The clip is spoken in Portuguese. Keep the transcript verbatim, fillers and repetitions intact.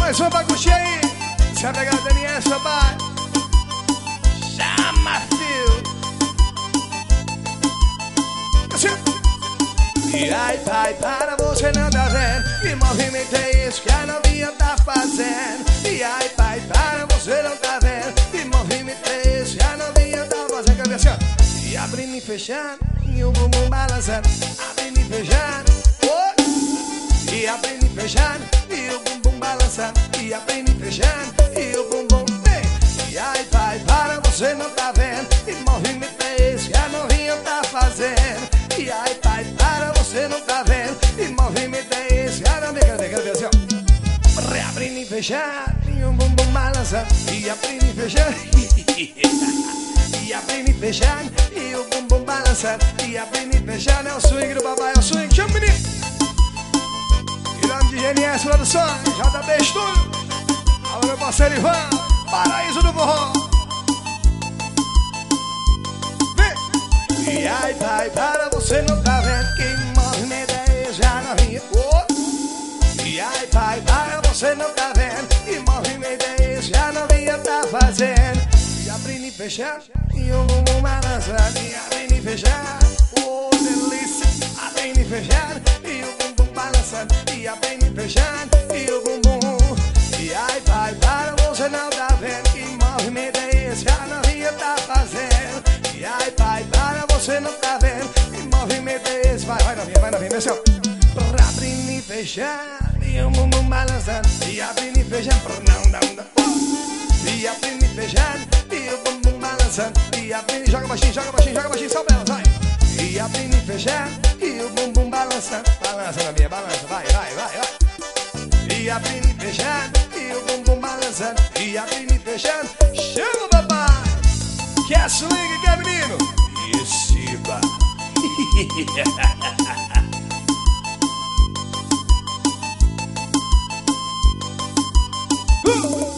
Mais uma pra curtir aí. Se a pegada da Daniel, seu pai. Chama, filho. E aí, pai, para, você não tá vendo que movimento é esse que a novinha tá fazendo? E aí, pai, para, você não tá vendo que movimento é esse que a novinha tá fazendo? Cadê assim, ó? E abrindo e fechando, e o bumbum balançando. Abrindo e fechando, oh. E abrindo e fechando, e o bumbum balançando. E abrindo e fechando, e o bumbum vem. E aí, pai, para, você não tá vendo que movimento é esse que a novinha tá fazendo? E aí, pai, para, você não tá vendo que movimento é esse? Cara, me quero ver, quero ver assim, ó. Reabrindo e fechando, e um bumbum balançando. E abrindo e fechando, e abrindo e fechando, e o bumbum balançando. E abrindo e fechando, é o swing do papai, é o swing. Chama o menino. Em nome de G N S Produções, J B Estúdio. Alô, meu parceiro Ivan, Paraíso do Forró. E aí, pai, para, você não tá vendo que movimento é esse, já novinha, oh. E aí, pai, para, você não tá vendo que movimento é esse, já novinha tá fazendo? E abrindo e fechando, e o bumbum balançando. E abrindo e fechando, oh, delícia. Abrindo e fechando, e o bumbum balançando. E abrindo e fechando, e o bumbum. E aí, pai, para, você não tá vendo que movimento é esse, já novinha tá fazendo? E aí, pai, para, você não tá vendo que movimento é esse? Vai, vai novinha, vai novinha, desceu. Abrindo e fechando, e o bumbum balançando. E abrindo e fechando, não, não, não. E abrindo e fechando, e o bumbum balançando. E abrindo, joga baixinho, joga baixinho, joga baixinho, só pra ela, vai. E abrindo e fechando, e o bumbum balançando. Balança, novinha, balança, vai, vai, vai, vai. E abrindo e fechando, e o bumbum balançando. E abrindo e fechando, chama o papai. Quer swing, quer menino? Reciba. uh!